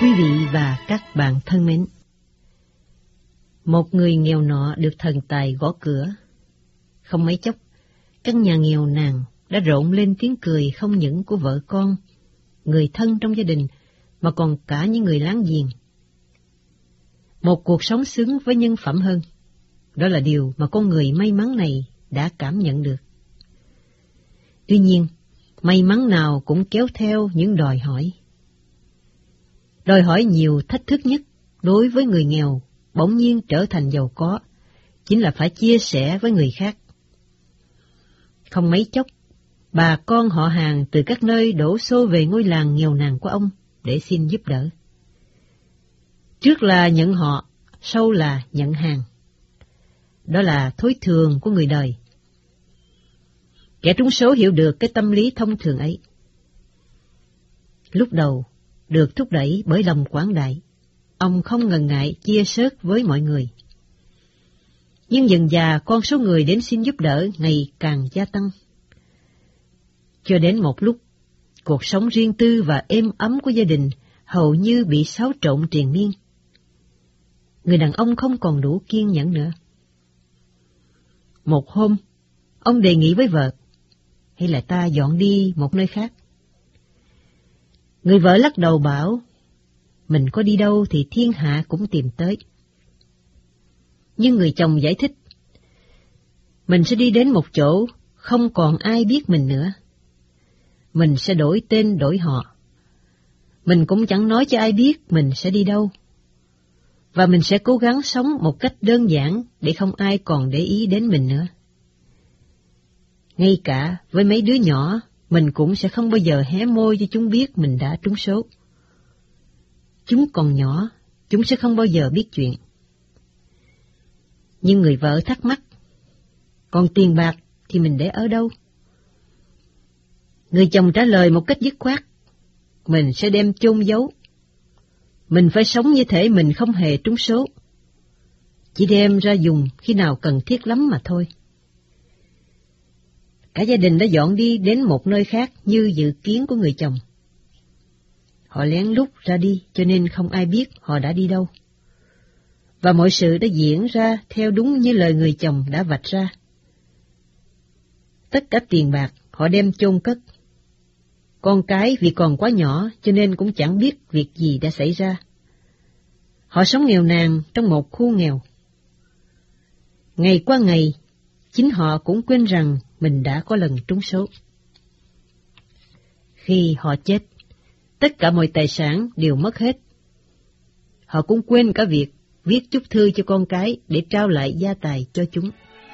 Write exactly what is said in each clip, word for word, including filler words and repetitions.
Quý vị và các bạn thân mến, một người nghèo nọ được thần tài gõ cửa. Không mấy chốc, căn nhà nghèo nàn đã rộn lên tiếng cười không những của vợ con, người thân trong gia đình, mà còn cả những người láng giềng. Một cuộc sống xứng với nhân phẩm hơn, đó là điều mà con người may mắn này đã cảm nhận được. Tuy nhiên, may mắn nào cũng kéo theo những đòi hỏi. Đòi hỏi nhiều thách thức nhất đối với người nghèo bỗng nhiên trở thành giàu có, chính là phải chia sẻ với người khác. Không mấy chốc, bà con họ hàng từ các nơi đổ xô về ngôi làng nghèo nàn của ông để xin giúp đỡ. Trước là nhận họ, sau là nhận hàng. Đó là thói thường của người đời. Kẻ trúng số hiểu được cái tâm lý thông thường ấy. Lúc đầu, được thúc đẩy bởi lòng quảng đại, ông không ngần ngại chia sớt với mọi người. Nhưng dần dà con số người đến xin giúp đỡ ngày càng gia tăng. Cho đến một lúc, cuộc sống riêng tư và êm ấm của gia đình hầu như bị xáo trộn triền miên. Người đàn ông không còn đủ kiên nhẫn nữa. Một hôm, ông đề nghị với vợ, hay là ta dọn đi một nơi khác. Người vợ lắc đầu bảo, mình có đi đâu thì thiên hạ cũng tìm tới. Nhưng người chồng giải thích, mình sẽ đi đến một chỗ không còn ai biết mình nữa. Mình sẽ đổi tên đổi họ. Mình cũng chẳng nói cho ai biết mình sẽ đi đâu. Và mình sẽ cố gắng sống một cách đơn giản để không ai còn để ý đến mình nữa. Ngay cả với mấy đứa nhỏ, mình cũng sẽ không bao giờ hé môi cho chúng biết mình đã trúng số. Chúng còn nhỏ, chúng sẽ không bao giờ biết chuyện. Nhưng người vợ thắc mắc, còn tiền bạc thì mình để ở đâu? Người chồng trả lời một cách dứt khoát, mình sẽ đem chôn giấu. Mình phải sống như thể mình không hề trúng số, chỉ đem ra dùng khi nào cần thiết lắm mà thôi. Cả gia đình đã dọn đi đến một nơi khác như dự kiến của người chồng. Họ lén lút ra đi cho nên không ai biết họ đã đi đâu. Và mọi sự đã diễn ra theo đúng như lời người chồng đã vạch ra. Tất cả tiền bạc họ đem chôn cất. Con cái vì còn quá nhỏ cho nên cũng chẳng biết việc gì đã xảy ra. Họ sống nghèo nàn trong một khu nghèo. Ngày qua ngày, chính họ cũng quên rằng mình đã có lần trúng số. Khi họ chết, tất cả mọi tài sản đều mất hết. Họ cũng quên cả việc viết chúc thư cho con cái để trao lại gia tài cho chúng.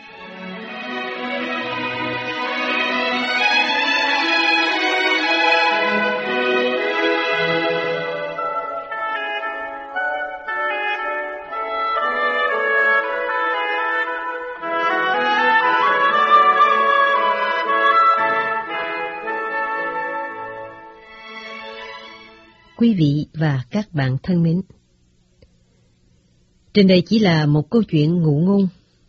Quý vị và các bạn thân mến, trên đây chỉ là một câu chuyện ngụ ngôn.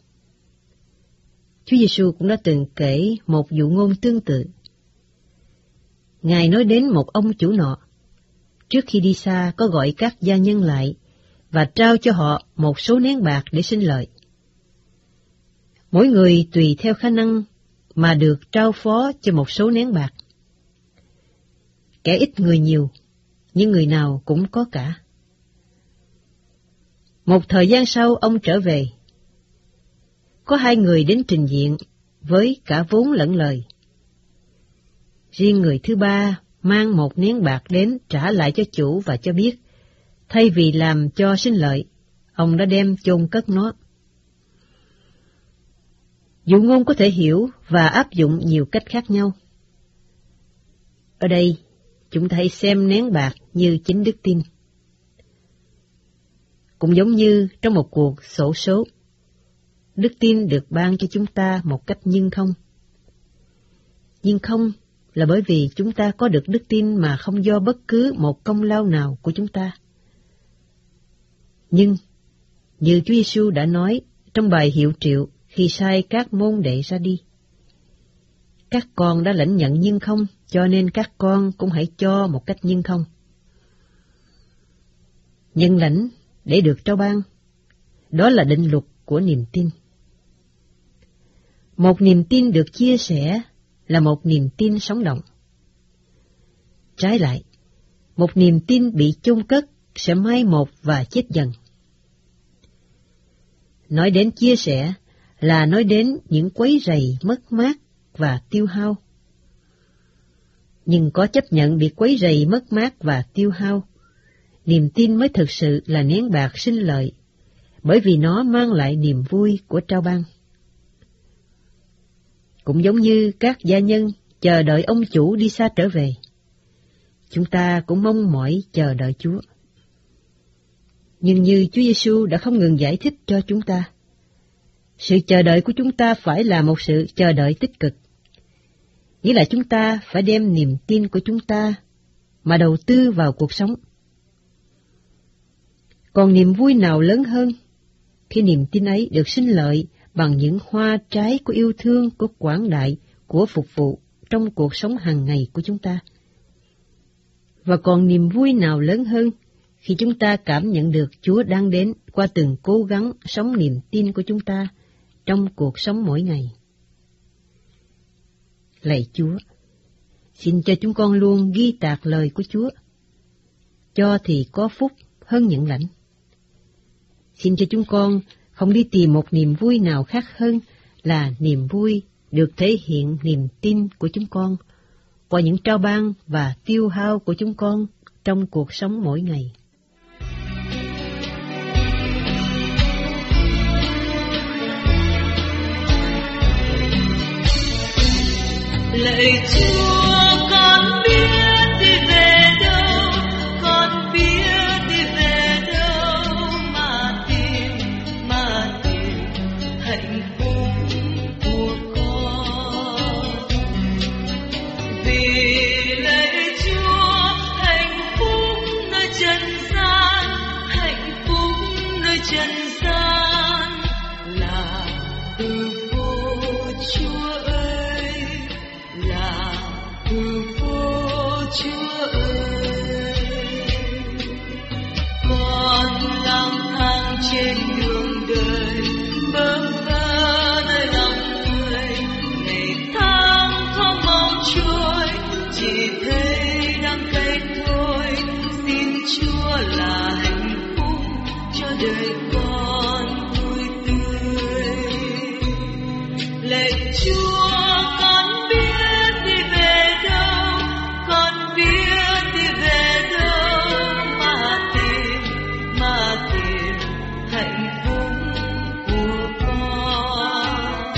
Chúa Giêsu cũng đã từng kể một dụ ngôn tương tự. Ngài nói đến một ông chủ nọ, trước khi đi xa có gọi các gia nhân lại và trao cho họ một số nén bạc để sinh lợi. Mỗi người tùy theo khả năng mà được trao phó cho một số nén bạc. Kẻ ít người nhiều, nhưng người nào cũng có cả. Một thời gian sau ông trở về. Có hai người đến trình diện với cả vốn lẫn lời. Riêng người thứ ba mang một nén bạc đến trả lại cho chủ và cho biết, thay vì làm cho sinh lợi, ông đã đem chôn cất nó. Dụ ngôn có thể hiểu và áp dụng nhiều cách khác nhau. Ở đây, chúng ta hãy xem nén bạc như chính đức tin. Cũng giống như trong một cuộc xổ số, đức tin được ban cho chúng ta một cách nhưng không. Nhưng không là bởi vì chúng ta có được đức tin mà không do bất cứ một công lao nào của chúng ta. Nhưng, như Chúa Giêsu đã nói trong bài hiệu triệu khi sai các môn đệ ra đi, các con đã lãnh nhận nhưng không, cho nên các con cũng hãy cho một cách nhưng không. nhận lãnh để được trao ban. Đó là định luật của niềm tin. Một niềm tin được chia sẻ là một niềm tin sống động. Trái lại, một niềm tin bị chôn cất sẽ mai một và chết dần. Nói đến chia sẻ là nói đến những quấy rầy, mất mát và tiêu hao. Nhưng có chấp nhận bị quấy rầy, mất mát và tiêu hao, niềm tin mới thực sự là nén bạc sinh lợi, bởi vì nó mang lại niềm vui của trao ban. Cũng giống như các gia nhân chờ đợi ông chủ đi xa trở về, chúng ta cũng mong mỏi chờ đợi Chúa. Nhưng như Chúa Giêsu đã không ngừng giải thích cho chúng ta, sự chờ đợi của chúng ta phải là một sự chờ đợi tích cực, nghĩa là chúng ta phải đem niềm tin của chúng ta mà đầu tư vào cuộc sống. Còn niềm vui nào lớn hơn khi niềm tin ấy được sinh lợi bằng những hoa trái của yêu thương, của quảng đại, của phục vụ trong cuộc sống hàng ngày của chúng ta. Và còn niềm vui nào lớn hơn khi chúng ta cảm nhận được Chúa đang đến qua từng cố gắng sống niềm tin của chúng ta trong cuộc sống mỗi ngày. Lạy Chúa, xin cho chúng con luôn ghi tạc lời của Chúa, cho thì có phúc hơn nhận lãnh. Xin cho chúng con không đi tìm một niềm vui nào khác hơn là niềm vui được thể hiện niềm tin của chúng con qua những trao ban và tiêu hao của chúng con trong cuộc sống mỗi ngày. Lạy Chúa, con biết đi về đâu, con biết đi về đâu mà tìm, mà tìm hạnh phúc của con. Vì lạy Chúa, hạnh phúc nơi trần gian, hạnh phúc nơi trần gian là từ vô Chúa ơi, là từ vô Chúa ơi. Con lang thang trên đường đời, bơ vơ nơi lòng người, ngày tháng thoáng mau trôi, chỉ thấy đắng cay thôi. Xin Chúa là hạnh phúc cho đời con vui tươi. Lạy Chúa, con biết đi về đâu, con biết đi về đâu mà tìm, mà tìm hạnh phúc của con.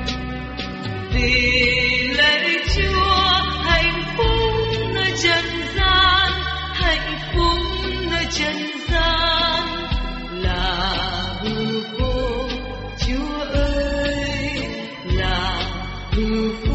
Vì lạy Chúa, hạnh phúc nơi trần gian, hạnh phúc nơi trần gian là từ vô Chúa ơi, là từ vô